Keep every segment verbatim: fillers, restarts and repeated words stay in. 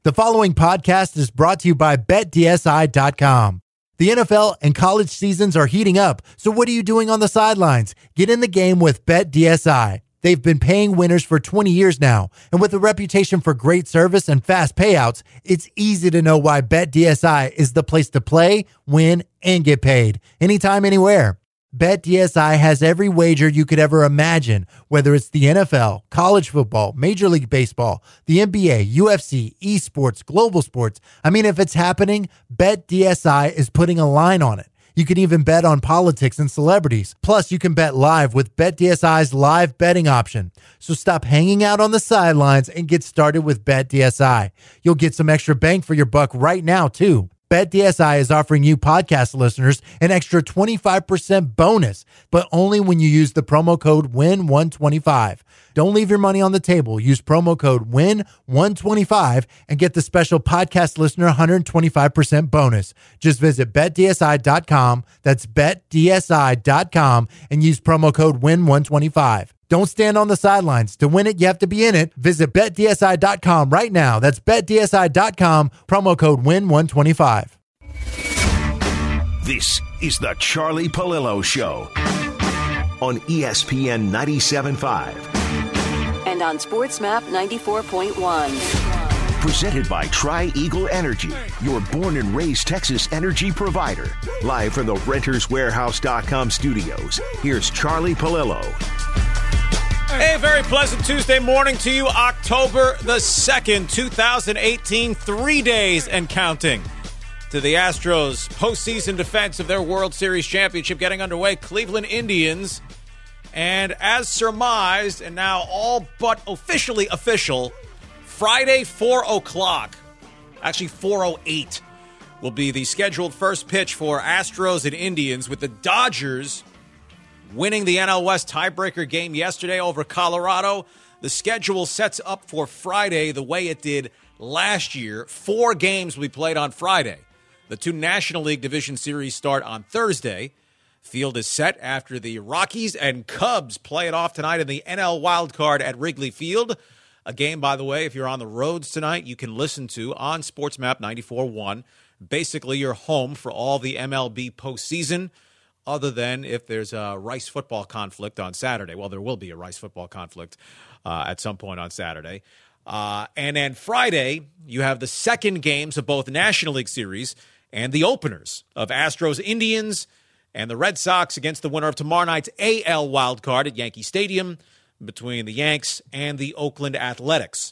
The following podcast is brought to you by Bet D S I dot com. The N F L and college seasons are heating up, so what are you doing on the sidelines? Get in the game with Bet D S I. They've been paying winners for twenty years now, and with a reputation for great service and fast payouts, it's easy to know why Bet D S I is the place to play, win, and get paid. Anytime, anywhere. Bet D S I has every wager you could ever imagine, whether it's the N F L, college football, Major League Baseball, the N B A, U F C, esports, global sports. I mean, if it's happening, Bet D S I is putting a line on it. You can even bet on politics and celebrities. Plus, you can bet live with Bet D S I's live betting option. So stop hanging out on the sidelines and get started with Bet D S I. You'll get some extra bang for your buck right now, too. Bet D S I is offering you podcast listeners an extra twenty-five percent bonus, but only when you use the promo code W I N one twenty-five. Don't leave your money on the table. Use promo code W I N one twenty-five and get the special podcast listener one hundred twenty-five percent bonus. Just visit Bet D S I dot com. That's Bet D S I dot com and use promo code W I N one twenty-five. Don't stand on the sidelines. To win it, you have to be in it. Visit Bet D S I dot com right now. That's Bet D S I dot com, promo code W I N one twenty-five. This is the Charlie Palillo Show on E S P N ninety-seven point five. And on SportsMap ninety-four point one. Presented by Tri-Eagle Energy, your born and raised Texas energy provider. Live from the Renters Warehouse dot com studios, here's Charlie Palillo. Hey, very pleasant Tuesday morning to you, October the second, twenty eighteen, three days and counting to the Astros' postseason defense of their World Series championship getting underway. Cleveland Indians, and as surmised, and now all but officially official, Friday, four o'clock, actually four oh eight, will be the scheduled first pitch for Astros and Indians, with the Dodgers winning the N L West tiebreaker game yesterday over Colorado. The schedule sets up for Friday the way it did last year. Four games will be played on Friday. The two National League Division Series start on Thursday. Field is set after the Rockies and Cubs play it off tonight in the N L Wild Card at Wrigley Field. A game, by the way, if you're on the roads tonight, you can listen to on SportsMap ninety-four point one. Basically, you're home for all the M L B postseason, other than if there's a Rice football conflict on Saturday. Well, there will be a Rice football conflict uh, at some point on Saturday. Uh, and then Friday, you have the second games of both National League Series and the openers of Astros-Indians and the Red Sox against the winner of tomorrow night's A L wildcard at Yankee Stadium between the Yanks and the Oakland Athletics.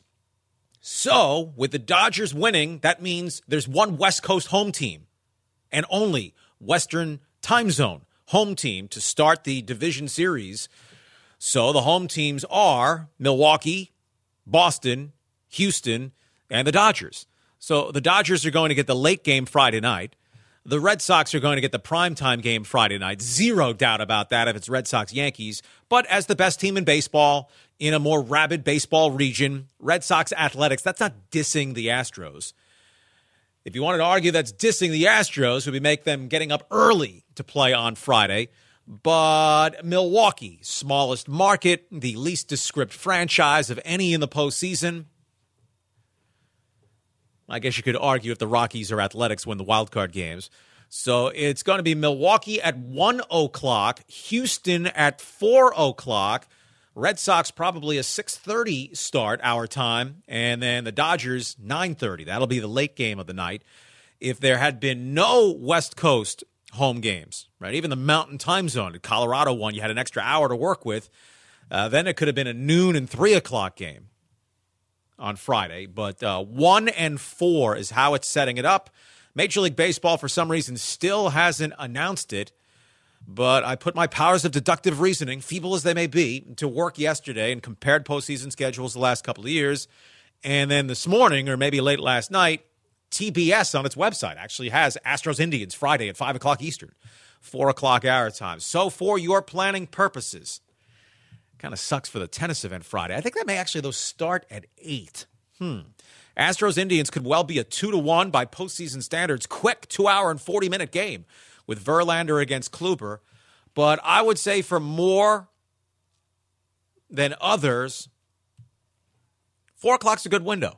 So, with the Dodgers winning, that means there's one West Coast home team and only Western time zone home team to start the division series. So the home teams are Milwaukee, Boston, Houston, and the Dodgers. So the Dodgers are going to get the late game Friday night. The Red Sox are going to get the primetime game Friday night. Zero doubt about that if it's Red Sox-Yankees. But as the best team in baseball, in a more rabid baseball region, Red Sox Athletics, that's not dissing the Astros. If you wanted to argue that's dissing the Astros, it would make them getting up early to play on Friday. But Milwaukee, smallest market, the least descript franchise of any in the postseason. I guess you could argue if the Rockies or Athletics win the wildcard games. So it's going to be Milwaukee at one o'clock, Houston at four o'clock, Red Sox probably a six thirty start our time, and then the Dodgers nine thirty. That'll be the late game of the night. If there had been no West Coast home games, right, even the Mountain Time Zone, Colorado one, you had an extra hour to work with, uh, then it could have been a noon and three o'clock game on Friday. But uh, one and four is how it's setting it up. Major League Baseball, for some reason, still hasn't announced it. But I put my powers of deductive reasoning, feeble as they may be, to work yesterday and compared postseason schedules the last couple of years. And then this morning, or maybe late last night, T B S on its website actually has Astros-Indians Friday at five o'clock Eastern, four o'clock our time. So for your planning purposes, kind of sucks for the tennis event Friday. I think that may actually, though, start at eight. Hmm. Astros-Indians could well be a two to one by postseason standards, quick two-hour and forty-minute game with Verlander against Kluber. But I would say for more than others, four o'clock's a good window.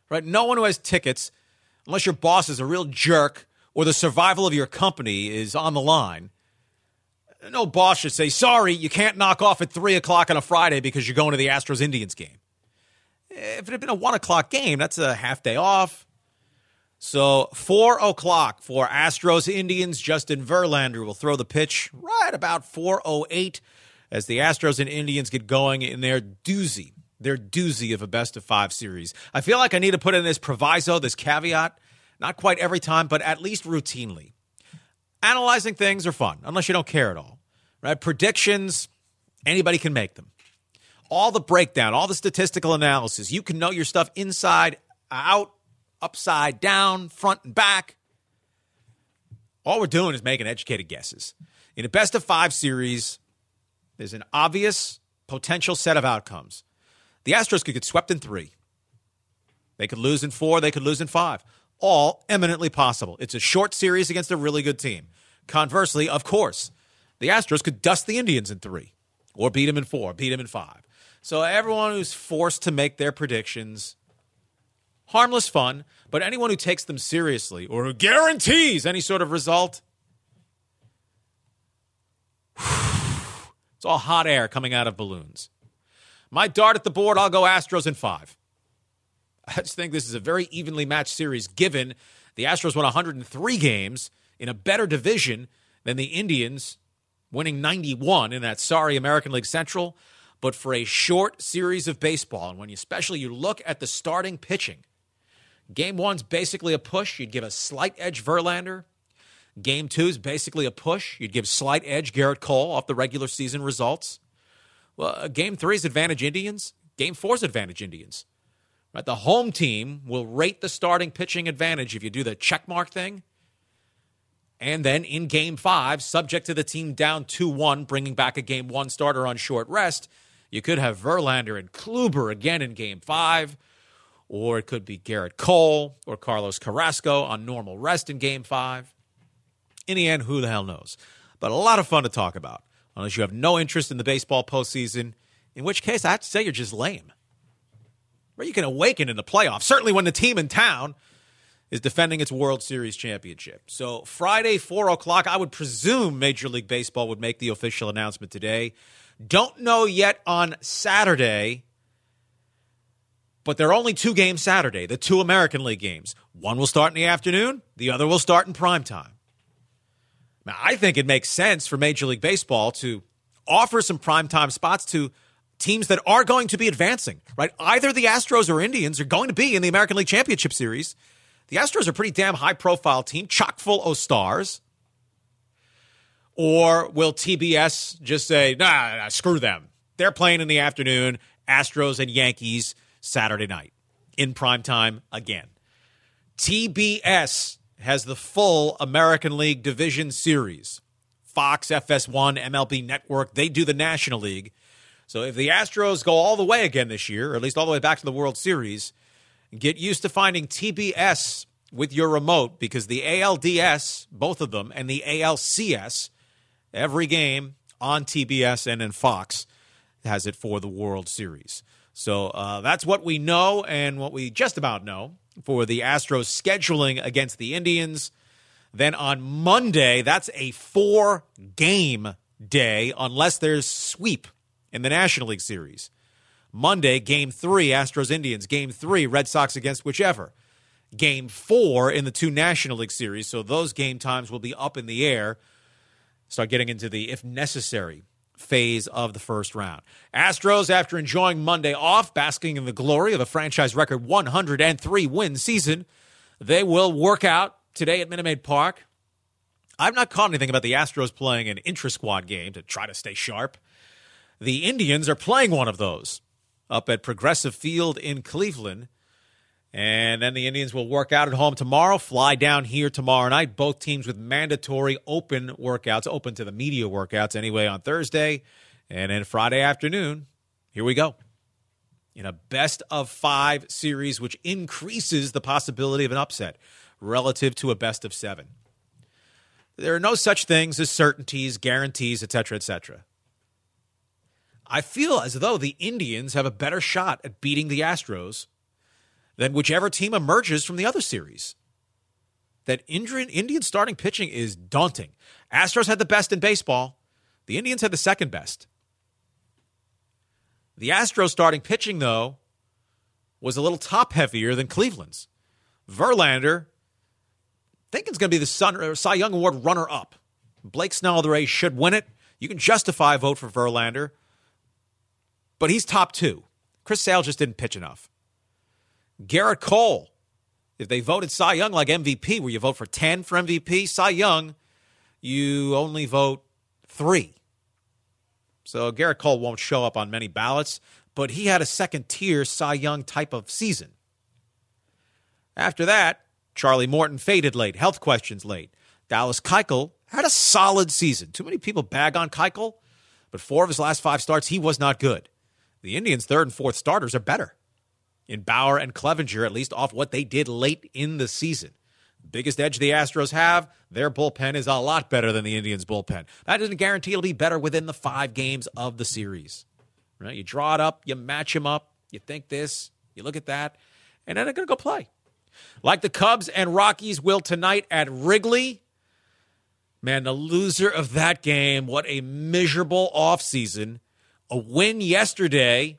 right? No one who has tickets, unless your boss is a real jerk or the survival of your company is on the line, no boss should say, sorry, you can't knock off at three o'clock on a Friday because you're going to the Astros-Indians game. If it had been a one o'clock game, that's a half day off. So four o'clock for Astros-Indians. Justin Verlander will throw the pitch right about four oh eight as the Astros and Indians get going in their doozy, their doozy of a best-of-five series. I feel like I need to put in this proviso, this caveat, not quite every time, but at least routinely. Analyzing things are fun, unless you don't care at all. Right? Predictions, anybody can make them. All the breakdown, all the statistical analysis, you can know your stuff inside, out, upside down, front and back. All we're doing is making educated guesses. In a best-of-five series, there's an obvious potential set of outcomes. The Astros could get swept in three. They could lose in four. They could lose in five. All eminently possible. It's a short series against a really good team. Conversely, of course, the Astros could dust the Indians in three or beat them in four, beat them in five. So everyone who's forced to make their predictions, harmless fun, but anyone who takes them seriously or who guarantees any sort of result, it's all hot air coming out of balloons. My dart at the board, I'll go Astros in five. I just think this is a very evenly matched series, given the Astros won one hundred three games in a better division than the Indians, winning ninety-one in that sorry American League Central. But for a short series of baseball, and when you especially you look at the starting pitching, game one's basically a push. You'd give a slight edge Verlander. Game two's basically a push. You'd give slight edge Garrett Cole off the regular season results. Well, uh, game three's advantage Indians. Game four's advantage Indians. Right? The home team will rate the starting pitching advantage if you do the checkmark thing. And then in game five, subject to the team down two one, bringing back a game one starter on short rest, you could have Verlander and Kluber again in game five, or it could be Garrett Cole or Carlos Carrasco on normal rest in game five. In the end, who the hell knows? But a lot of fun to talk about, unless you have no interest in the baseball postseason, in which case I have to say you're just lame. Where you can awaken in the playoffs, certainly when the team in town is defending its World Series championship. So Friday, four o'clock, I would presume Major League Baseball would make the official announcement today. Don't know yet on Saturday, but there are only two games Saturday, the two American League games. One will start in the afternoon, the other will start in prime time. Now, I think it makes sense for Major League Baseball to offer some primetime spots to teams that are going to be advancing, right? Either the Astros or Indians are going to be in the American League Championship Series. The Astros are a pretty damn high-profile team, chock full of stars. Or will T B S just say, nah, nah, nah, screw them. They're playing in the afternoon, Astros and Yankees Saturday night in primetime again. T B S has the full American League Division Series. Fox, F S one, M L B Network, they do the National League. So if the Astros go all the way again this year, or at least all the way back to the World Series, get used to finding T B S with your remote, because the A L D S, both of them, and the A L C S, every game on T B S and in Fox has it for the World Series. So uh, that's what we know and what we just about know for the Astros scheduling against the Indians. Then on Monday, that's a four-game day unless there's sweep in the National League Series. Monday, game three, Astros-Indians. Game three, Red Sox against whichever. Game four in the two National League Series. So those game times will be up in the air. Start getting into the, if necessary, phase of the first round. Astros, after enjoying Monday off, basking in the glory of a franchise record one hundred three win season, they will work out today at Minute Maid Park. I've not caught anything about the Astros playing an intra-squad game to try to stay sharp. The Indians are playing one of those up at Progressive Field in Cleveland. And then the Indians will work out at home tomorrow, fly down here tomorrow night. Both teams with mandatory open workouts, open to the media workouts anyway on Thursday. And then Friday afternoon, here we go. In a best-of-five series, which increases the possibility of an upset relative to a best-of-seven. There are no such things as certainties, guarantees, et cetera, et cetera. I feel as though the Indians have a better shot at beating the Astros then whichever team emerges from the other series. That Indian, Indian starting pitching is daunting. Astros had the best in baseball. The Indians had the second best. The Astros starting pitching, though, was a little top-heavier than Cleveland's. Verlander, thinking it's going to be the Sun, Cy Young Award runner-up. Blake Snell of the Rays should win it. You can justify a vote for Verlander, but he's top two. Chris Sale just didn't pitch enough. Garrett Cole, if they voted Cy Young like M V P, where you vote for ten for M V P, Cy Young, you only vote three. So Garrett Cole won't show up on many ballots, but he had a second-tier Cy Young type of season. After that, Charlie Morton faded late, health questions late. Dallas Keuchel had a solid season. Too many people bag on Keuchel, but four of his last five starts, he was not good. The Indians' third and fourth starters are better. In Bauer and Clevenger, at least off what they did late in the season. The biggest edge the Astros have, their bullpen is a lot better than the Indians' bullpen. That doesn't guarantee it'll be better within the five games of the series. Right? You draw it up, you match them up, you think this, you look at that, and then they're going to go play. Like the Cubs and Rockies will tonight at Wrigley. Man, the loser of that game, what a miserable offseason. A win yesterday.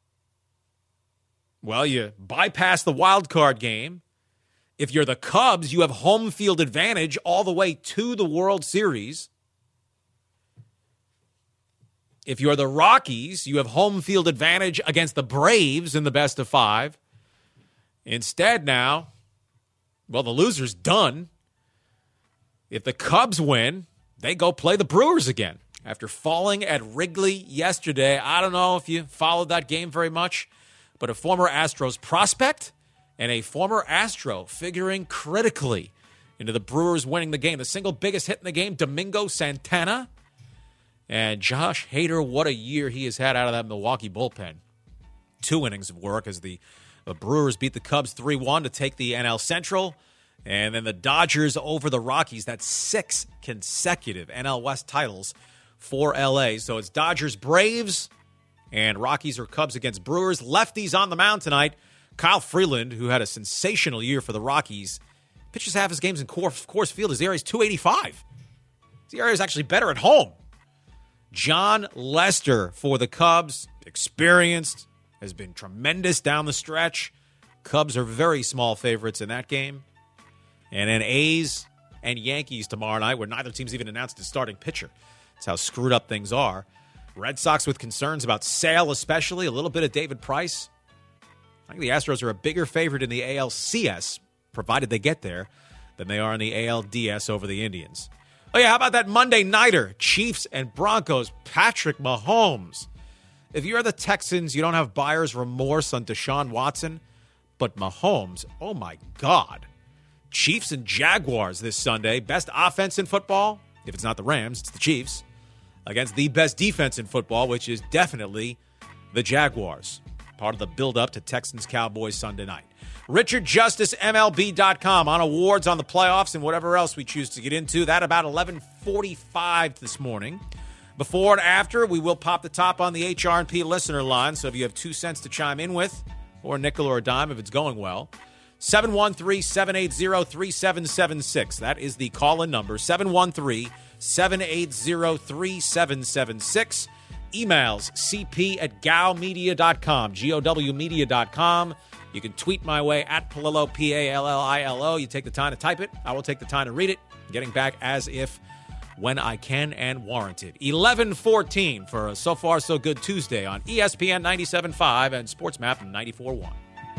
Well, you bypass the wild card game. If you're the Cubs, you have home field advantage all the way to the World Series. If you're the Rockies, you have home field advantage against the Braves in the best of five. Instead now, well, the loser's done. If the Cubs win, they go play the Brewers again. After falling at Wrigley yesterday, I don't know if you followed that game very much, but a former Astros prospect and a former Astro figuring critically into the Brewers winning the game. The single biggest hit in the game, Domingo Santana. And Josh Hader, what a year he has had out of that Milwaukee bullpen. Two innings of work as the, the Brewers beat the Cubs three one to take the N L Central. And then the Dodgers over the Rockies. That's six consecutive N L West titles for L A. So it's Dodgers, Braves, and Rockies or Cubs against Brewers. Lefties on the mound tonight. Kyle Freeland, who had a sensational year for the Rockies, pitches half his games in Coors Field. His area is two eighty-five. His area is actually better at home. John Lester for the Cubs, experienced, has been tremendous down the stretch. Cubs are very small favorites in that game. And then A's and Yankees tomorrow night, where neither team's even announced its starting pitcher. That's how screwed up things are. Red Sox with concerns about Sale especially, a little bit of David Price. I think the Astros are a bigger favorite in the A L C S, provided they get there, than they are in the A L D S over the Indians. Oh, yeah, how about that Monday nighter? Chiefs and Broncos, Patrick Mahomes. If you're the Texans, you don't have buyer's remorse on Deshaun Watson, but Mahomes, oh my God. Chiefs and Jaguars this Sunday. Best offense in football. If it's not the Rams, it's the Chiefs. Against the best defense in football, which is definitely the Jaguars. Part of the build-up to Texans-Cowboys Sunday night. Richard Justice, M L B dot com on awards on the playoffs and whatever else we choose to get into. That about eleven forty-five this morning. Before and after, we will pop the top on the H R and P listener line. So if you have two cents to chime in with, or a nickel or a dime if it's going well, seven one three, seven eight zero, three seven seven six. That is the call-in number, seven one three, seven eight zero, three seven seven six. Emails, cp at gowmedia dot com, G O W media dot com. You can tweet my way at Palillo, P A L L I L O. You take the time to type it. I will take the time to read it. Getting back as if when I can and warranted. eleven fourteen for a So Far So Good Tuesday on E S P N ninety-seven point five and SportsMap ninety-four point one.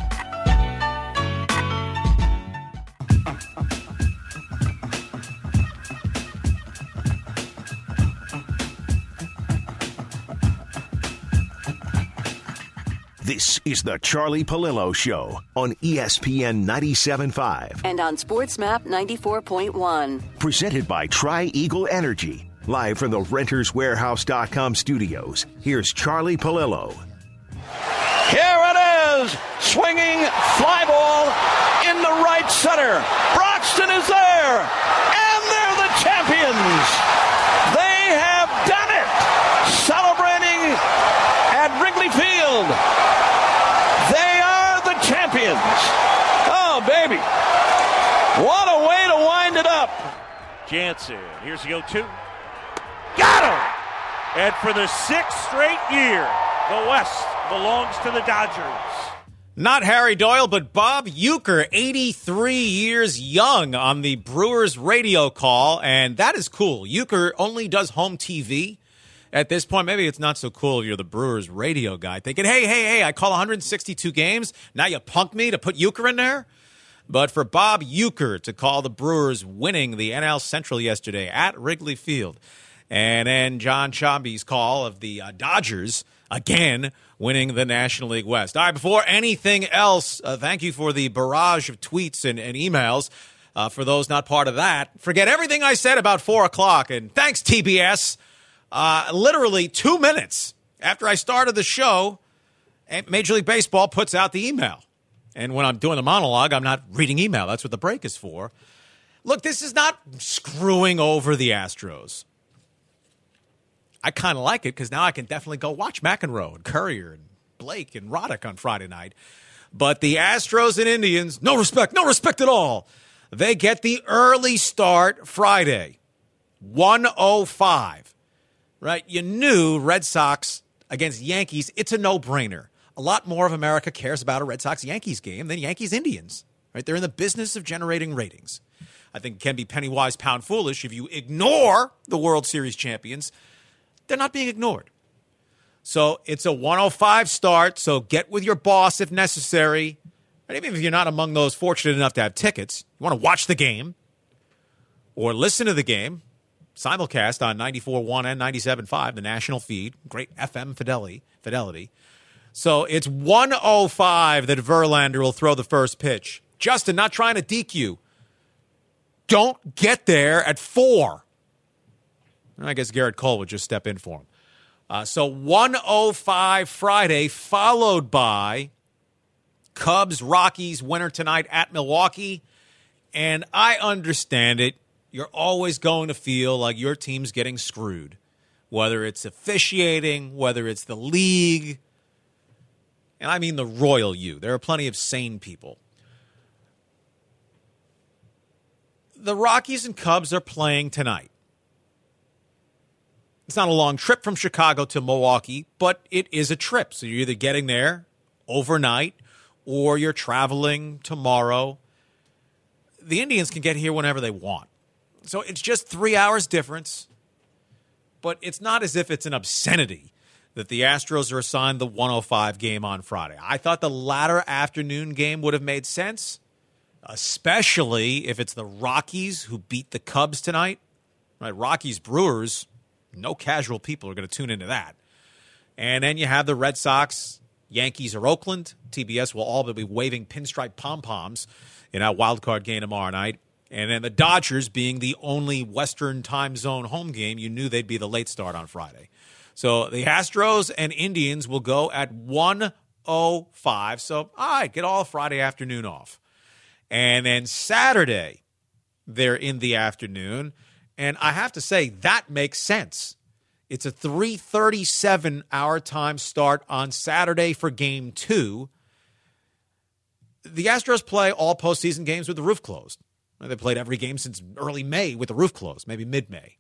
This is the Charlie Palillo Show on E S P N ninety-seven point five. And on SportsMap ninety-four point one. Presented by Tri-Eagle Energy. Live from the Renters Warehouse dot com studios, here's Charlie Palillo. Here it is, swinging fly ball in the right center. Broxton is there, and they're the champions. They have done it, celebrating at Wrigley Field. They are the champions. What a way to wind it up. Jansen, here's the oh two. Got him! And for the sixth straight year, the West belongs to the Dodgers. Not Harry Doyle, but Bob Uecker, eighty-three years young on the Brewers radio call, and that is cool. Uecker only does home T V at this point. Maybe it's not so cool if you're the Brewers radio guy thinking, hey, hey, hey, I call one hundred sixty-two games. Now you punk me to put Uecker in there? But for Bob Uecker to call the Brewers winning the N L Central yesterday at Wrigley Field, and then John Chamby's call of the uh, Dodgers again winning the National League West. All right, before anything else, uh, thank you for the barrage of tweets and, and emails. Uh, for those not part of that, forget everything I said about four o'clock, and thanks, T B S. Uh, literally two minutes after I started the show, Major League Baseball puts out the email. And when I'm doing the monologue, I'm not reading email. That's what the break is for. Look, this is not screwing over the Astros. I kind of like it because now I can definitely go watch McEnroe and Courier and Blake and Roddick on Friday night. But the Astros and Indians, no respect, no respect at all. They get the early start Friday, one oh five. Right? You knew Red Sox against Yankees, it's a no-brainer. A lot more of America cares about a Red Sox-Yankees game than Yankees-Indians. Right? They're in the business of generating ratings. I think it can be penny wise, pound foolish if you ignore the World Series champions. They're not being ignored. So it's a one oh five start, so get with your boss if necessary. And even if you're not among those fortunate enough to have tickets, you want to watch the game or listen to the game, simulcast on ninety-four point one and ninety-seven point five, the national feed, great F M fidelity. fidelity. So it's one oh five that Verlander will throw the first pitch. Justin, not trying to D Q. Don't get there at four. I guess Garrett Cole would just step in for him. Uh, so one oh five Friday, followed by Cubs, Rockies, winner tonight at Milwaukee. And I understand it. You're always going to feel like your team's getting screwed, whether it's officiating, whether it's the league. And I mean the royal you. There are plenty of sane people. The Rockies and Cubs are playing tonight. It's not a long trip from Chicago to Milwaukee, but it is a trip. So you're either getting there overnight or you're traveling tomorrow. The Indians can get here whenever they want. So it's just three hours difference. But it's not as if it's an obscenity that the Astros are assigned the one oh five game on Friday. I thought the latter afternoon game would have made sense, especially if it's the Rockies who beat the Cubs tonight. Right, Rockies, Brewers, no casual people are going to tune into that. And then you have the Red Sox, Yankees, or Oakland. T B S will all be waving pinstripe pom-poms in our wild card game tomorrow night. And then the Dodgers being the only Western time zone home game, you knew they'd be the late start on Friday. So the Astros and Indians will go at one oh five. So, all right, get all Friday afternoon off. And then Saturday, they're in the afternoon. And I have to say, that makes sense. It's a three thirty-seven hour time start on Saturday for game two. The Astros play all postseason games with the roof closed. They played every game since early May with the roof closed, maybe mid-May.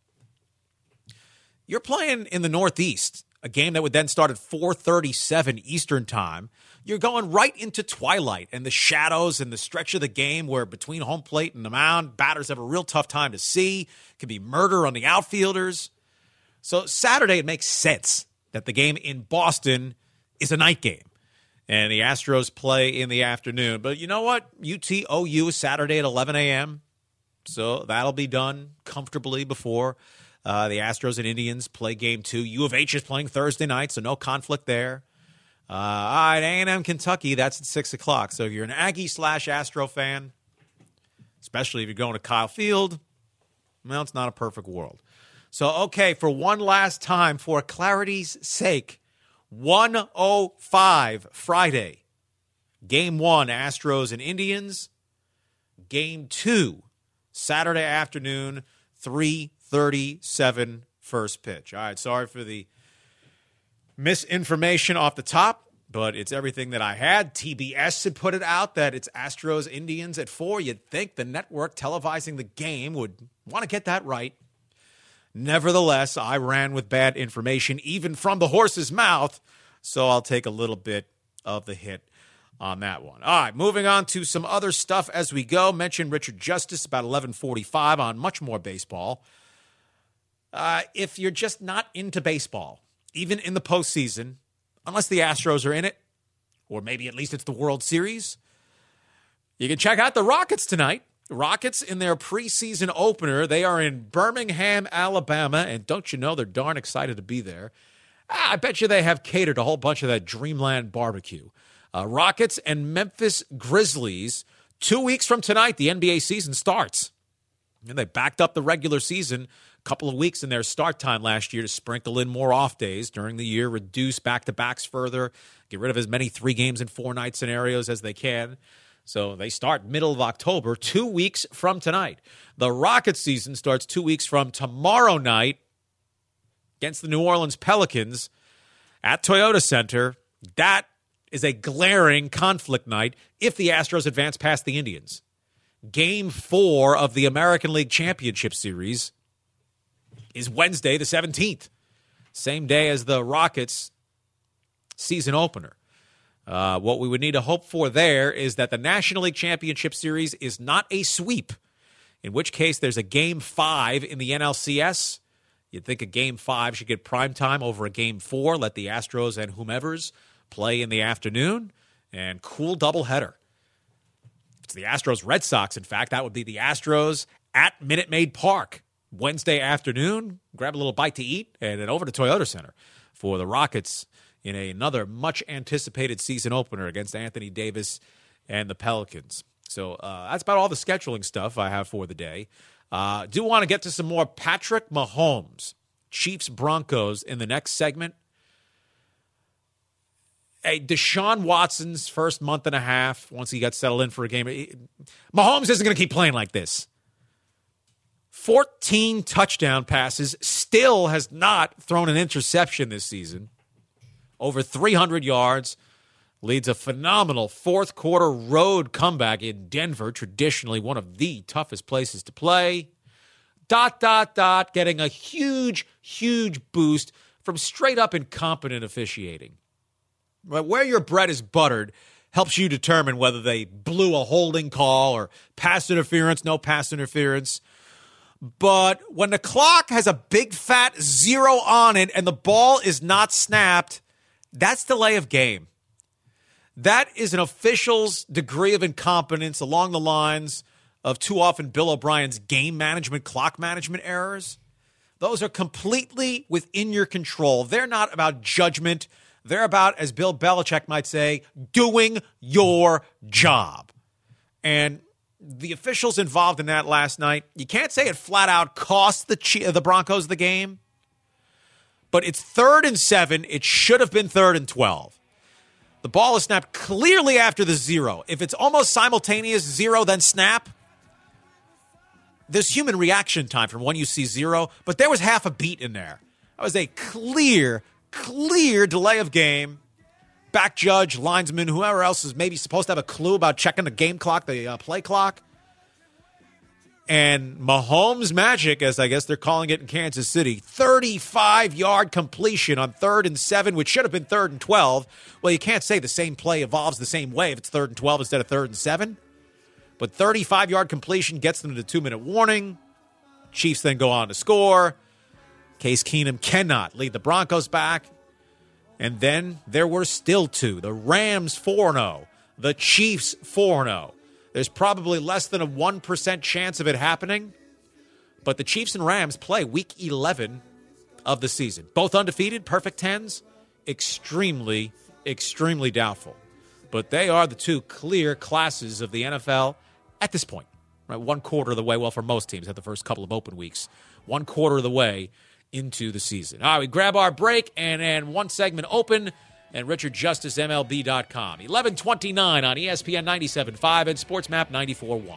You're playing in the Northeast, a game that would then start at four thirty-seven Eastern time. You're going right into twilight and the shadows and the stretch of the game where between home plate and the mound, batters have a real tough time to see. It could be murder on the outfielders. So Saturday, it makes sense that the game in Boston is a night game. And the Astros play in the afternoon. But you know what? U T O U is Saturday at eleven a.m. So that'll be done comfortably before uh, the Astros and Indians play game two. U of H is playing Thursday night, so no conflict there. Uh, all right, A and M Kentucky, that's at six o'clock. So if you're an Aggie slash Astro fan, especially if you're going to Kyle Field, well, it's not a perfect world. So, okay, for one last time, for clarity's sake, one oh five Friday. Game one, Astros and Indians. Game two, Saturday afternoon, three thirty-seven first pitch. All right, sorry for the misinformation off the top, but it's everything that I had. T B S had put it out that it's Astros Indians at four. You'd think the network televising the game would want to get that right. Nevertheless, I ran with bad information, even from the horse's mouth, so I'll take a little bit of the hit on that one. All right, moving on to some other stuff as we go. Mentioned Richard Justice about eleven forty-five on much more baseball. Uh, if you're just not into baseball, even in the postseason, unless the Astros are in it, or maybe at least it's the World Series, you can check out the Rockets tonight. Rockets in their preseason opener. They are in Birmingham, Alabama, and don't you know they're darn excited to be there. Ah, I bet you they have catered a whole bunch of that Dreamland barbecue. Uh, Rockets and Memphis Grizzlies. Two weeks from tonight, the N B A season starts. And they backed up the regular season a couple of weeks in their start time last year to sprinkle in more off days during the year, reduce back-to-backs further, get rid of as many three games in four-night scenarios as they can. So they start middle of October, two weeks from tonight. The Rockets season starts two weeks from tomorrow night against the New Orleans Pelicans at Toyota Center. That is a glaring conflict night if the Astros advance past the Indians. Game four of the American League Championship Series is Wednesday the seventeenth, same day as the Rockets season opener. Uh, what we would need to hope for there is that the National League Championship Series is not a sweep, in which case there's a Game five in the N L C S. You'd think a Game five should get prime time over a Game four, let the Astros and whomevers play in the afternoon, and cool doubleheader. If it's the Astros-Red Sox, in fact, that would be the Astros at Minute Maid Park Wednesday afternoon. Grab a little bite to eat, and then over to Toyota Center for the Rockets in a, another much-anticipated season opener against Anthony Davis and the Pelicans. So uh, that's about all the scheduling stuff I have for the day. Uh, do want to get to some more Patrick Mahomes, Chiefs-Broncos, in the next segment. Hey, Deshaun Watson's first month and a half, once he got settled in for a game, Mahomes isn't going to keep playing like this. fourteen touchdown passes, still has not thrown an interception this season. Over three hundred yards, leads a phenomenal fourth quarter road comeback in Denver, traditionally one of the toughest places to play. Dot, dot, dot, getting a huge, huge boost from straight up incompetent officiating. But where your bread is buttered helps you determine whether they blew a holding call or pass interference, no pass interference. But when the clock has a big fat zero on it and the ball is not snapped, that's delay of game. That is an official's degree of incompetence along the lines of too often Bill O'Brien's game management, clock management errors. Those are completely within your control. They're not about judgment. They're about, as Bill Belichick might say, doing your job. And the officials involved in that last night, you can't say it flat out cost the the Broncos the game, but it's third and seven. It should have been third and twelve. The ball is snapped clearly after the zero. If it's almost simultaneous, zero, then snap, there's human reaction time from when you see zero, but there was half a beat in there. That was a clear, clear delay of game. Back judge, linesman, whoever else is maybe supposed to have a clue about checking the game clock, the uh, play clock. And Mahomes magic, as I guess they're calling it in Kansas City, thirty-five-yard completion on third and seven, which should have been third and twelve. Well, you can't say the same play evolves the same way if it's third and twelve instead of third and seven. But thirty-five-yard completion gets them to the two-minute warning. Chiefs then go on to score. Case Keenum cannot lead the Broncos back. And then there were still two. The Rams four and oh. The Chiefs four and oh. There's probably less than a one percent chance of it happening. But the Chiefs and Rams play week eleven of the season. Both undefeated, perfect tens. Extremely, extremely doubtful. But they are the two clear classes of the N F L at this point. Right, one quarter of the way, well, for most teams at the first couple of open weeks. One quarter of the way into the season. All right, we grab our break and then one segment open and Richard Justice M L B dot com. eleven twenty-nine on E S P N ninety-seven point five and SportsMap ninety-four point one.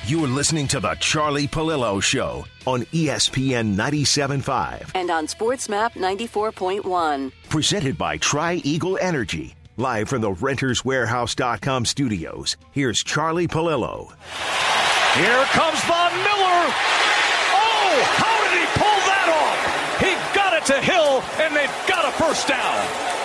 You're listening to The Charlie Palillo Show on E S P N ninety-seven point five. And on SportsMap ninety-four point one. Presented by Tri-Eagle Energy. Live from the Renters Warehouse dot com studios, here's Charlie Palillo. Here comes Von Miller. Oh, how did he pull that off? He got it to Hill, and they've got a first down.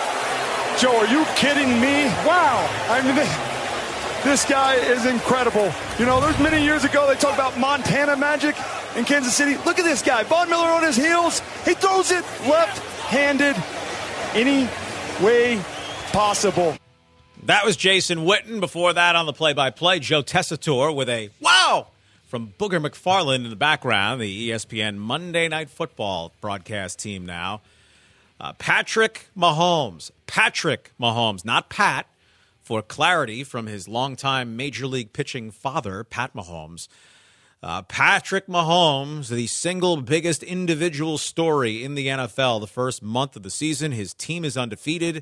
Joe, are you kidding me? Wow. I mean, this guy is incredible. You know, there's many years ago they talked about Montana magic in Kansas City. Look at this guy. Von Miller on his heels. He throws it left-handed any way possible. That was Jason Witten. Before that, on the play-by-play, Joe Tessitore with a wow from Booger McFarland in the background, the E S P N Monday Night Football broadcast team now. Uh, Patrick Mahomes. Patrick Mahomes, not Pat, for clarity from his longtime Major League pitching father, Pat Mahomes. Uh, Patrick Mahomes, the single biggest individual story in the N F L the first month of the season. His team is undefeated.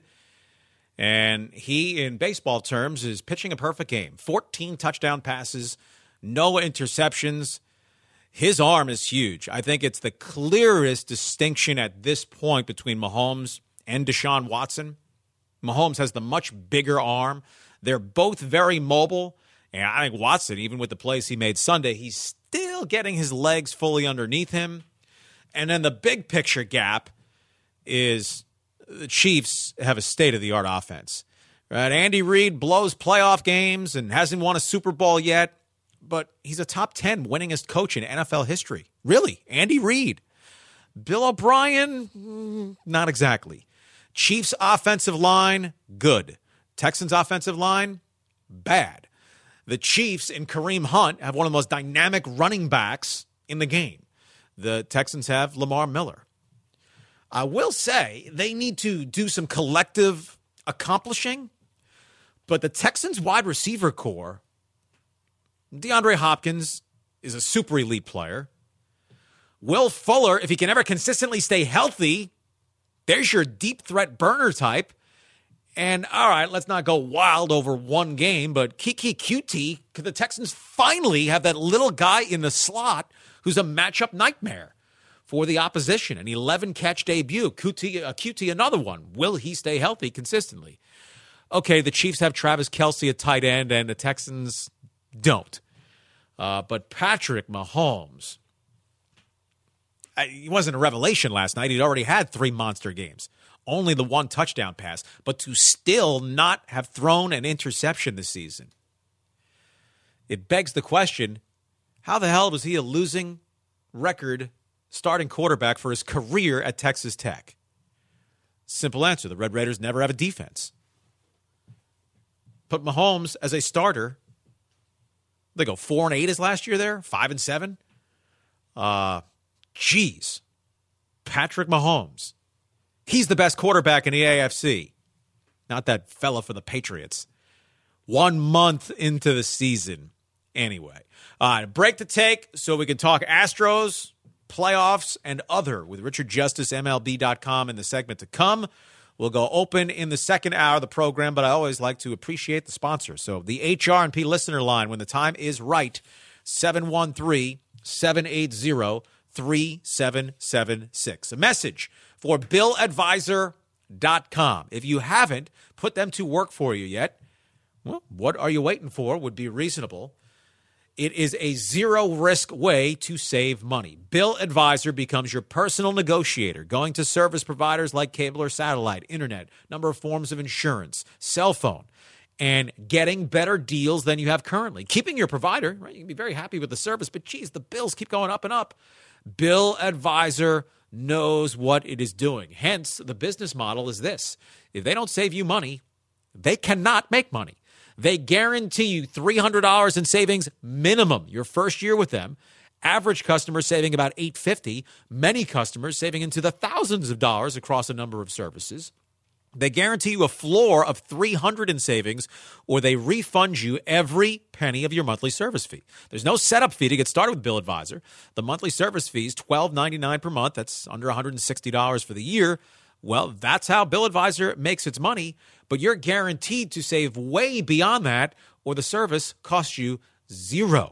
And he, in baseball terms, is pitching a perfect game. fourteen touchdown passes, no interceptions. His arm is huge. I think it's the clearest distinction at this point between Mahomes and Deshaun Watson. Mahomes has the much bigger arm. They're both very mobile. And I think Watson, even with the plays he made Sunday, he's still getting his legs fully underneath him. And then the big picture gap is the Chiefs have a state-of-the-art offense. Right? Andy Reid blows playoff games and hasn't won a Super Bowl yet, but he's a top ten winningest coach in N F L history. Really, Andy Reid. Bill O'Brien, not exactly. Chiefs offensive line, good. Texans offensive line, bad. The Chiefs and Kareem Hunt have one of the most dynamic running backs in the game. The Texans have Lamar Miller. I will say they need to do some collective accomplishing, but the Texans wide receiver core, DeAndre Hopkins is a super elite player. Will Fuller, if he can ever consistently stay healthy, there's your deep threat burner type. And all right, let's not go wild over one game, but Kiki Cutie, could the Texans finally have that little guy in the slot who's a matchup nightmare for the opposition? An eleven-catch debut. Cutie, uh, Cutie, another one. Will he stay healthy consistently? Okay, the Chiefs have Travis Kelce at tight end, and the Texans don't. Uh, but Patrick Mahomes, I, he wasn't a revelation last night. He'd already had three monster games. Only the one touchdown pass. But to still not have thrown an interception this season, it begs the question, how the hell was he a losing record starting quarterback for his career at Texas Tech? Simple answer. The Red Raiders never have a defense. Put Mahomes as a starter. They go four and eight his last year there, five and seven. Uh, geez, Patrick Mahomes. He's the best quarterback in the A F C. Not that fella for the Patriots. One month into the season. Anyway, all right, break to take so we can talk Astros, playoffs, and other with Richard Justice, M L B dot com in the segment to come. We'll go open in the second hour of the program, but I always like to appreciate the sponsor. So the H R and P listener line, when the time is right, seven one three, seven eight zero, three seven seven six. A message for Bill Advisor dot com. If you haven't put them to work for you yet, well, what are you waiting for would be reasonable. It is a zero-risk way to save money. Bill Advisor becomes your personal negotiator, going to service providers like cable or satellite, internet, number of forms of insurance, cell phone, and getting better deals than you have currently. Keeping your provider, right? You can be very happy with the service, but geez, the bills keep going up and up. Bill Advisor knows what it is doing. Hence, the business model is this. If they don't save you money, they cannot make money. They guarantee you three hundred dollars in savings minimum your first year with them. Average customers saving about eight hundred fifty dollars. Many customers saving into the thousands of dollars across a number of services. They guarantee you a floor of three hundred dollars in savings, or they refund you every penny of your monthly service fee. There's no setup fee to get started with Bill Advisor. The monthly service fee is twelve ninety-nine per month. That's under one hundred sixty dollars for the year. Well, that's how Bill Advisor makes its money, but you're guaranteed to save way beyond that, or the service costs you zero.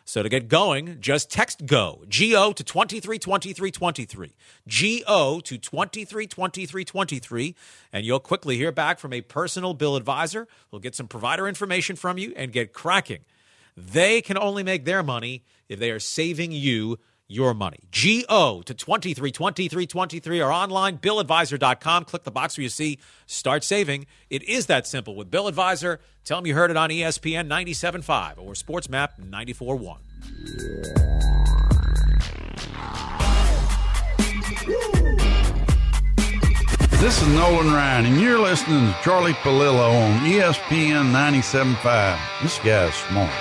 So to get going, just text GO, G O to twenty-three twenty-three twenty-three, G O to twenty-three twenty-three twenty-three, and you'll quickly hear back from a personal bill advisor who'll get some provider information from you and get cracking. They can only make their money if they are saving you your money. G O to twenty-three twenty-three twenty-three or online, bill advisor dot com. Click the box where you see Start Saving. It is that simple with Bill Advisor. Tell them you heard it on E S P N ninety-seven point five or Sports Map ninety-four point one. This is Nolan Ryan, and you're listening to Charlie Palillo on E S P N ninety-seven point five. This guy's smart.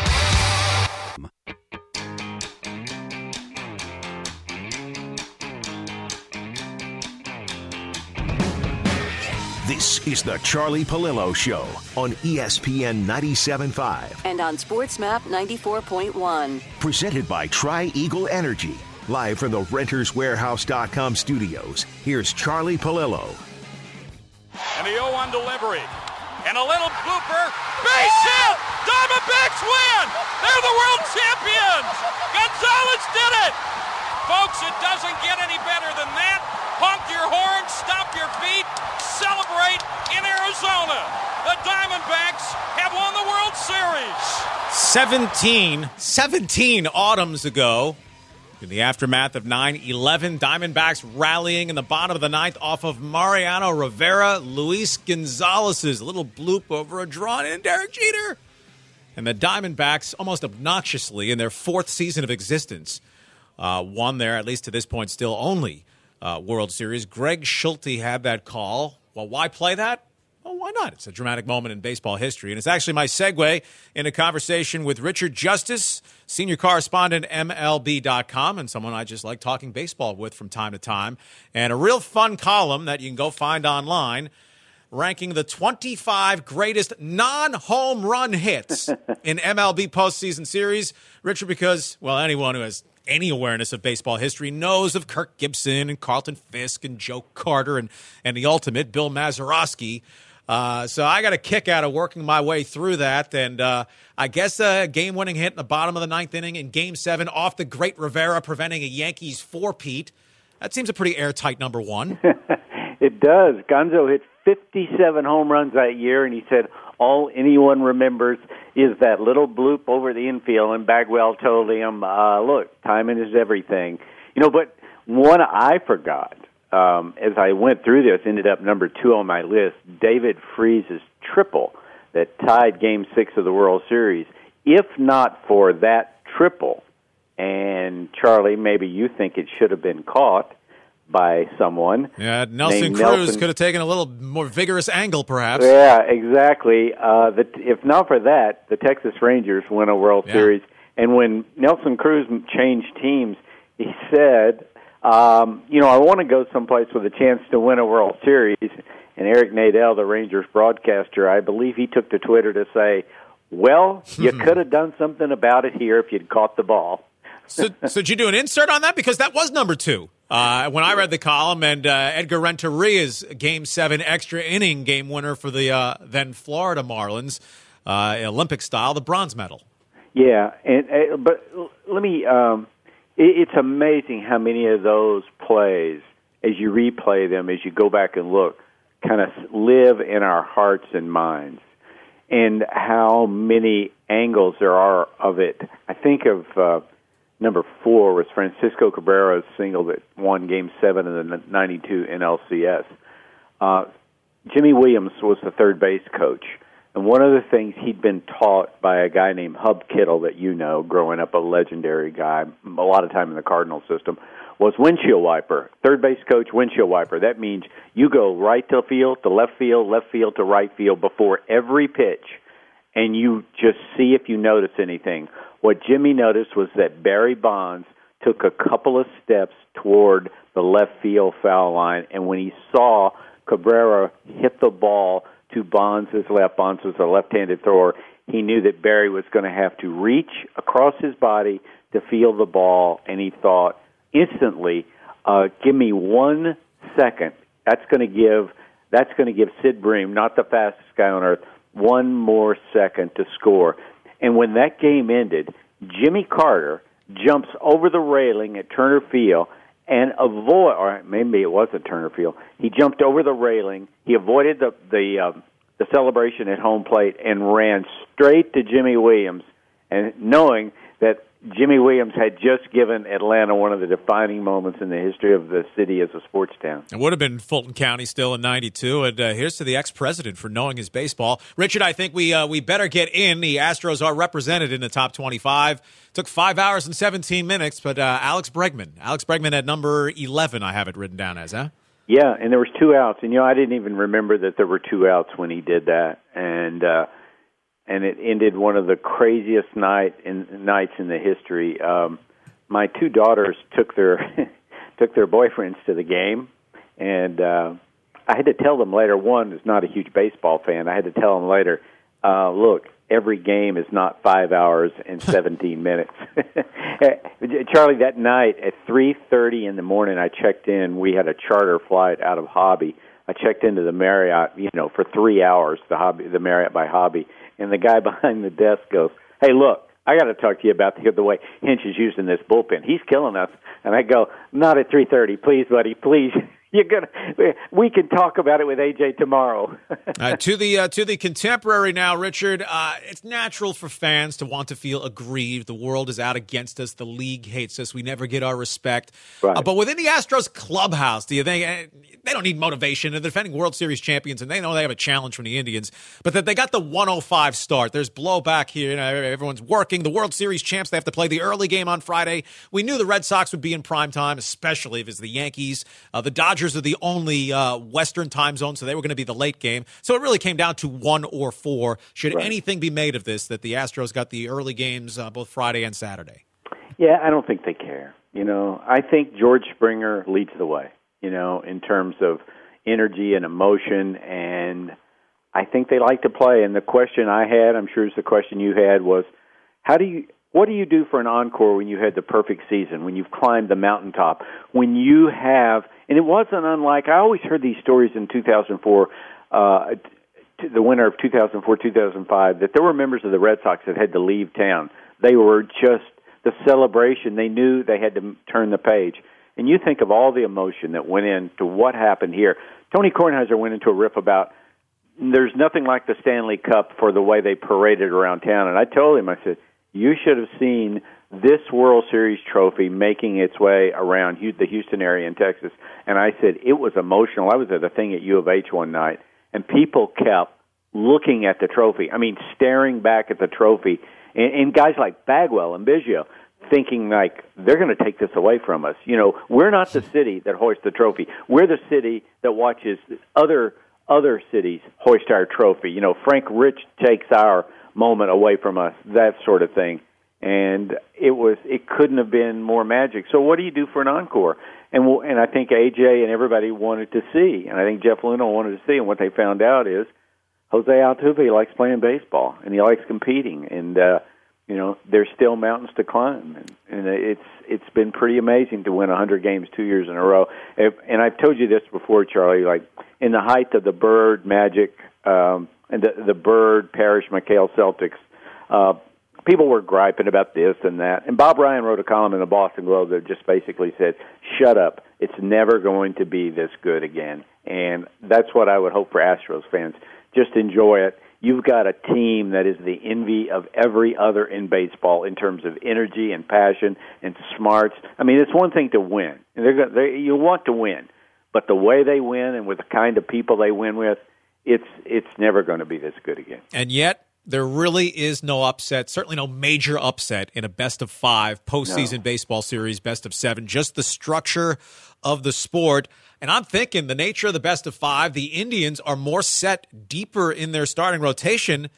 This is the Charlie Palillo Show on E S P N ninety-seven point five. And on Sports Map ninety-four point one. Presented by Tri-Eagle Energy. Live from the Renters Warehouse dot com studios, here's Charlie Palillo. And the oh one delivery. And a little blooper. Base hit! Diamondbacks win! They're the world champions! Gonzalez did it! Folks, it doesn't get any better than that. Honk your horn, stomp your feet, celebrate in Arizona. The Diamondbacks have won the World Series. seventeen, seventeen autumns ago, in the aftermath of nine eleven, Diamondbacks rallying in the bottom of the ninth off of Mariano Rivera, Luis Gonzalez's little bloop over a drawn-in Derek Jeter. And the Diamondbacks, almost obnoxiously, in their fourth season of existence, uh, won their, at least to this point, still only uh, World Series. Greg Schulte had that call. Well, why play that? Well, why not? It's a dramatic moment in baseball history. And it's actually my segue into conversation with Richard Justice, senior correspondent, M L B dot com, and someone I just like talking baseball with from time to time. And a real fun column that you can go find online, ranking the twenty-five greatest non-home run hits in M L B postseason series. Richard, because, well, anyone who has any awareness of baseball history knows of Kirk Gibson and Carlton Fisk and Joe Carter and, and the ultimate Bill Mazeroski. Uh, so I got a kick out of working my way through that. And uh, I guess a game-winning hit in the bottom of the ninth inning in Game seven off the great Rivera, preventing a Yankees four-peat. That seems a pretty airtight number one. It does. Gonzo hit fifty-seven home runs that year, and he said all anyone remembers is that little bloop over the infield, and Bagwell told him, uh, look, timing is everything. You know, but one I forgot, um, as I went through this, ended up number two on my list, David Freese's triple that tied Game six of the World Series. If not for that triple, and Charlie, maybe you think it should have been caught by someone. Yeah, Nelson Cruz Nelson. could have taken a little more vigorous angle, perhaps. Yeah, exactly. Uh, the, if not for that, the Texas Rangers win a World yeah. Series. And when Nelson Cruz changed teams, he said, um, you know, I want to go someplace with a chance to win a World Series. And Eric Nadel, the Rangers broadcaster, I believe he took to Twitter to say, well, you could have done something about it here if you'd caught the ball. so, so did you do an insert on that? Because that was number two. Uh, when I read the column, and uh, Edgar Renteria's Game seven extra inning game winner for the uh, then Florida Marlins, uh, Olympic style, the bronze medal. Yeah, and uh, but let me, um, it, it's amazing how many of those plays, as you replay them, as you go back and look, kind of live in our hearts and minds, and how many angles there are of it. I think of... Uh, Number four was Francisco Cabrera's single that won Game seven of the ninety-two N L C S. Uh, Jimmy Williams was the third base coach, and one of the things he'd been taught by a guy named Hub Kittle that you know, growing up, a legendary guy, a lot of time in the Cardinal system, was windshield wiper. Third base coach, windshield wiper. That means you go right to field, to left field, left field to right field before every pitch, and you just see if you notice anything. What Jimmy noticed was that Barry Bonds took a couple of steps toward the left field foul line, and when he saw Cabrera hit the ball to Bonds' left, Bonds was a left-handed thrower, he knew that Barry was going to have to reach across his body to field the ball, and he thought instantly, uh, give me one second. That's going to give that's going to give Sid Bream, not the fastest guy on earth, one more second to score. And when that game ended, Jimmy Carter jumps over the railing at Turner Field and avoid, or maybe it wasn't Turner Field. He jumped over the railing. He avoided the the um, the celebration at home plate and ran straight to Jimmy Williams, and knowing that Jimmy Williams had just given Atlanta one of the defining moments in the history of the city as a sports town. It would have been Fulton County still in ninety-two, and uh, here's to the ex-president for knowing his baseball. Richard, I think we uh, we better get in. The Astros are represented in the top twenty-five. Took five hours and seventeen minutes, but uh, Alex Bregman. Alex Bregman at number eleven, I have it written down as, huh? Yeah, and there was two outs. And, you know, I didn't even remember that there were two outs when he did that. And uh, and it ended one of the craziest night in, nights in the history. Um, my two daughters took their took their boyfriends to the game, and uh, I had to tell them later. One is not a huge baseball fan. I had to tell them later, uh, look, every game is not five hours and seventeen minutes. Charlie, that night at three thirty in the morning, I checked in. We had a charter flight out of Hobby. I checked into the Marriott, you know, for three hours, the Hobby, the Marriott by Hobby. And the guy behind the desk goes, "Hey, look, I got to talk to you about the, the way Hinch is using this bullpen. He's killing us." And I go, "Not at three thirty, please, buddy, please." You're gonna. We can talk about it with A J tomorrow. uh, to the uh, to the contemporary now, Richard. Uh, it's natural for fans to want to feel aggrieved. The world is out against us. The league hates us. We never get our respect. Right. Uh, but within the Astros clubhouse, do you think uh, they don't need motivation? They're defending World Series champions, and they know they have a challenge from the Indians. But that they got the one oh five start. There's blowback here. You know, everyone's working. The World Series champs. They have to play the early game on Friday. We knew the Red Sox would be in prime time, especially if it's the Yankees. Uh, the Dodgers are the only uh, Western time zone, so they were going to be the late game. So it really came down to one or four. Should right. anything be made of this, that the Astros got the early games uh, both Friday and Saturday? Yeah, I don't think they care. You know, I think George Springer leads the way, you know, in terms of energy and emotion, and I think they like to play. And the question I had, I'm sure it's the question you had, was how do you what do you do for an encore when you had the perfect season, when you've climbed the mountaintop, when you have, and it wasn't unlike, I always heard these stories in two thousand four, uh, the winter of two thousand four, two thousand five, that there were members of the Red Sox that had to leave town. They were just, the celebration, they knew they had to turn the page. And you think of all the emotion that went into what happened here. Tony Kornheiser went into a riff about, there's nothing like the Stanley Cup for the way they paraded around town. And I told him, I said, you should have seen this World Series trophy making its way around the Houston area in Texas. And I said, it was emotional. I was at a thing at U of H one night, and people kept looking at the trophy. I mean, staring back at the trophy. And, and guys like Bagwell and Biggio thinking, like, they're going to take this away from us. You know, we're not the city that hoists the trophy. We're the city that watches other other cities hoist our trophy. You know, Frank Rich takes our moment away from us, that sort of thing. And it was it couldn't have been more magic. So what do you do for an encore? And we'll, and I think A J and everybody wanted to see, and I think Jeff Luhnow wanted to see, and what they found out is Jose Altuve likes playing baseball, and he likes competing, and uh, you know, there's still mountains to climb, and, and it's it's been pretty amazing to win one hundred games two years in a row. If, and I've told you this before, Charlie, like in the height of the Bird Magic um, and the, the Bird Parrish McHale Celtics, uh, people were griping about this and that. And Bob Ryan wrote a column in the Boston Globe that just basically said, shut up, it's never going to be this good again. And that's what I would hope for Astros fans. Just enjoy it. You've got a team that is the envy of every other in baseball in terms of energy and passion and smarts. I mean, it's one thing to win. And they're, they, you want to win. But the way they win and with the kind of people they win with, it's it's never going to be this good again. And yet, there really is no upset, certainly no major upset in a best of five postseason no. baseball series, best of seven, just the structure of the sport. And I'm thinking the nature of the best of five, the Indians are more set deeper in their starting rotation.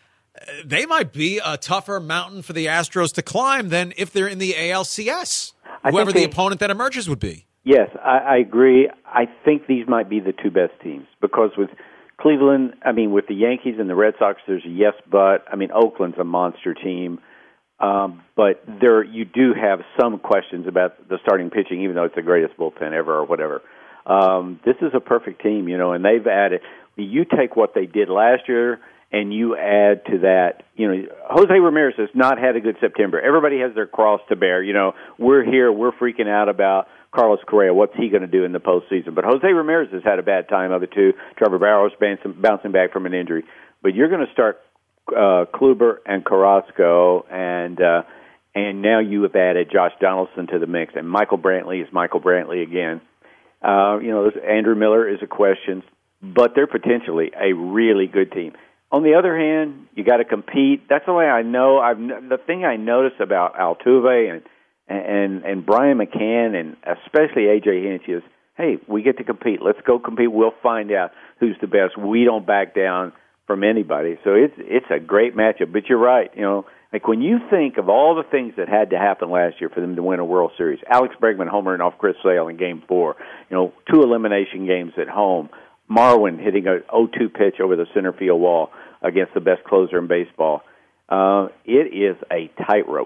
They might be a tougher mountain for the Astros to climb than if they're in the A L C S, I whoever they, the opponent that emerges would be. Yes, I, I agree. I think these might be the two best teams because with Cleveland, I mean, with the Yankees and the Red Sox, there's a yes, but. I mean, Oakland's a monster team. Um, but there, you do have some questions about the starting pitching, even though it's the greatest bullpen ever or whatever. Um, this is a perfect team, you know, and they've added. You take what they did last year and you add to that, you know, Jose Ramirez has not had a good September. Everybody has their cross to bear. You know, we're here, we're freaking out about Carlos Correa. What's he going to do in the postseason? But Jose Ramirez has had a bad time of it too. Trevor Barrows bouncing, bouncing back from an injury. But you're going to start uh, Kluber and Carrasco, and uh, and now you have added Josh Donaldson to the mix, and Michael Brantley is Michael Brantley again. Uh, you know, Andrew Miller is a question, but they're potentially a really good team. On the other hand, you got to compete. That's the way I know. I've the thing I notice about Altuve and and and Brian McCann and especially A J Hinch is, hey, we get to compete. Let's go compete. We'll find out who's the best. We don't back down from anybody. So it's it's a great matchup. But you're right. You know, like when you think of all the things that had to happen last year for them to win a World Series, Alex Bregman homering off Chris Sale in Game Four. You know, two elimination games at home. Marwin hitting a oh two pitch over the center field wall against the best closer in baseball. Uh, it is a tightrope.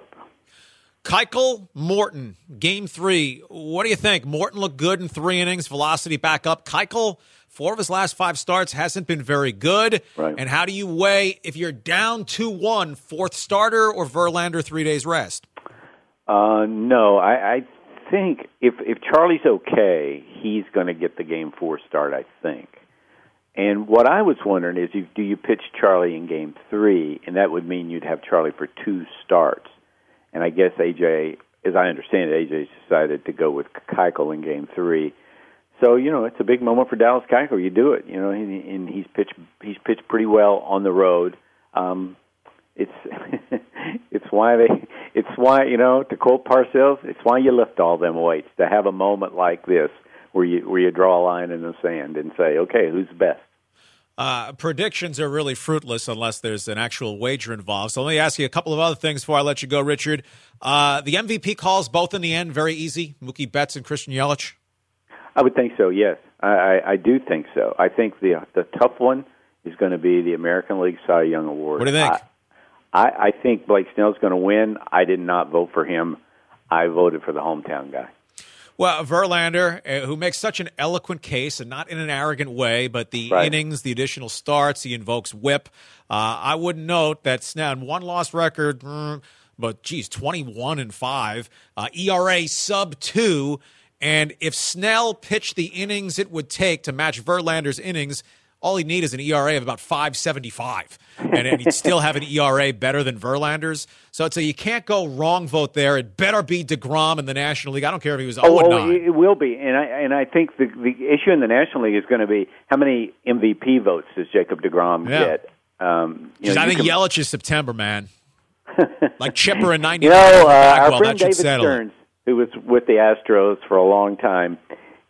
Keuchel, Morton, Game three. What do you think? Morton looked good in three innings, velocity back up. Keuchel, four of his last five starts, hasn't been very good. Right. And how do you weigh if you're down two one, fourth starter or Verlander, three days rest? Uh, no, I, I think if if Charlie's okay, he's going to get the Game four start, I think. And what I was wondering is, do you pitch Charlie in Game three, and that would mean you'd have Charlie for two starts. And I guess A J, as I understand it, A J's decided to go with Keuchel in Game three. So, you know, it's a big moment for Dallas Keuchel. You do it, you know, and he's pitched he's pitched pretty well on the road. Um, it's it's why they it's why you know, to quote Parcells, it's why you lift all them weights, to have a moment like this where you where you draw a line in the sand and say, okay, who's best? Uh, predictions are really fruitless unless there's an actual wager involved. So let me ask you a couple of other things before I let you go, Richard. Uh, the M V P calls, both in the end, very easy. Mookie Betts and Christian Yelich? I would think so, yes. I, I, I do think so. I think the the tough one is going to be the American League Cy Young Award. What do you think? I, I, I think Blake Snell's going to win. I did not vote for him. I voted for the hometown guy. Well, Verlander, uh, who makes such an eloquent case, and not in an arrogant way, but the right. innings, the additional starts, he invokes whip. Uh, I would note that Snell, one-loss record, mm, but, geez, twenty-one and five, uh, E R A sub two, and if Snell pitched the innings it would take to match Verlander's innings, all he'd need is an E R A of about five seventy-five, and, and he'd still have an E R A better than Verlander's. So it's a you can't go wrong vote there. It better be DeGrom in the National League. I don't care if he was oh and nine. Oh, it will be, and I and I think the the issue in the National League is going to be how many M V P votes does Jacob DeGrom yeah. get? Um, you know, I you think can... Yelich is September, man. Like Chipper in ninety. You know, uh, our well, friend David settle. Stearns, who was with the Astros for a long time,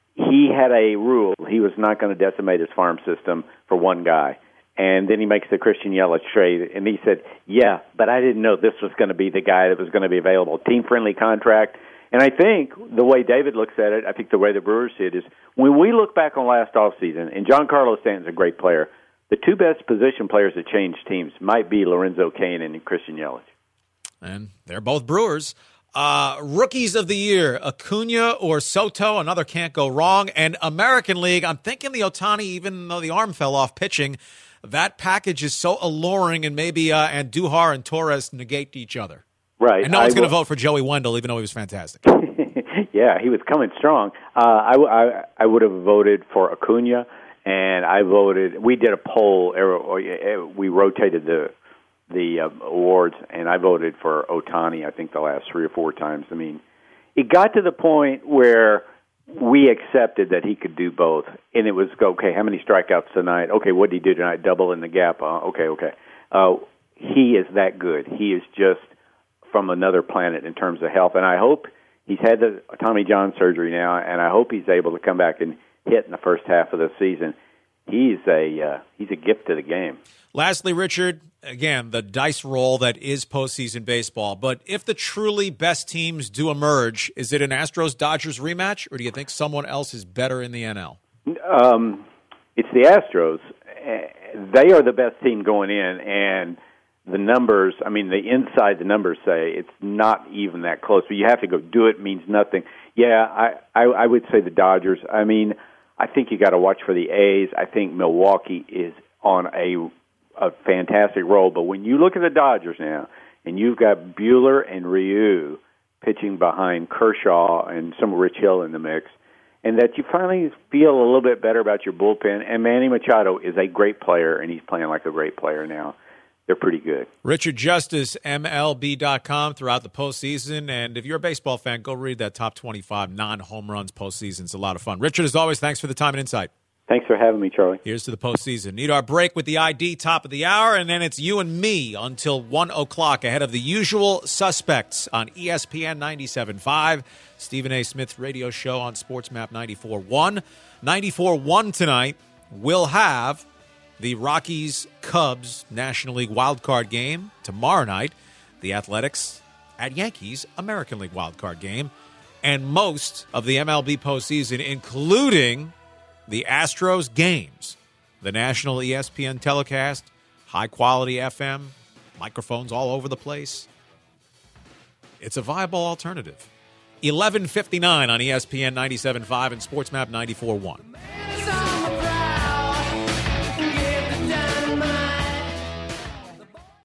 he had a rule. He was not going to decimate his farm system for one guy. And then he makes the Christian Yelich trade, and he said, yeah, but I didn't know this was going to be the guy that was going to be available. Team-friendly contract. And I think the way David looks at it, I think the way the Brewers see it is, when we look back on last offseason, and Giancarlo Stanton's a great player, the two best position players that changed teams might be Lorenzo Cain and Christian Yelich. And they're both Brewers. Uh, rookies of the year, Acuna or Soto, another can't go wrong. And American League, I'm thinking the Ohtani, even though the arm fell off pitching, that package is so alluring, and maybe uh, Andujar and Torres negate each other. Right. And no one's going to w- vote for Joey Wendell, even though he was fantastic. Yeah, he was coming strong. Uh, I, I, I would have voted for Acuna, and I voted, we did a poll, we rotated the the uh, awards, and I voted for Ohtani, I think, the last three or four times. I mean, it got to the point where we accepted that he could do both, and it was, okay, how many strikeouts tonight? Okay, what did he do tonight? Double in the gap. Uh, okay, okay. Uh, he is that good. He is just from another planet in terms of health, and I hope he's had the Tommy John surgery now, and I hope he's able to come back and hit in the first half of the season. He's a uh, he's a gift to the game. Lastly, Richard, again, the dice roll that is postseason baseball. But if the truly best teams do emerge, is it an Astros-Dodgers rematch, or do you think someone else is better in the N L? Um, it's the Astros. They are the best team going in, and the numbers, I mean, the inside the numbers say it's not even that close. But you have to go do it means nothing. Yeah, I, I, I would say the Dodgers. I mean, I think you got to watch for the A's. I think Milwaukee is on a a fantastic role. But when you look at the Dodgers now, and you've got Buehler and Ryu pitching behind Kershaw and some Rich Hill in the mix, and that you finally feel a little bit better about your bullpen. And Manny Machado is a great player, and he's playing like a great player now. They're pretty good. Richard Justice, M L B dot com, throughout the postseason. And if you're a baseball fan, go read that top twenty-five non-home runs postseason. It's a lot of fun. Richard, as always, thanks for the time and insight. Thanks for having me, Charlie. Here's to the postseason. Need our break with the I D top of the hour, and then it's you and me until one o'clock ahead of the usual suspects on E S P N ninety-seven point five, Stephen A. Smith's radio show on SportsMap ninety-four point one. ninety-four point one tonight will have the Rockies-Cubs National League wildcard game. Tomorrow night, the Athletics at Yankees American League wildcard game. And most of the M L B postseason, including the Astros games, the national E S P N telecast, high-quality F M, microphones all over the place. It's a viable alternative. eleven fifty-nine on E S P N ninety-seven point five and SportsMap ninety-four point one.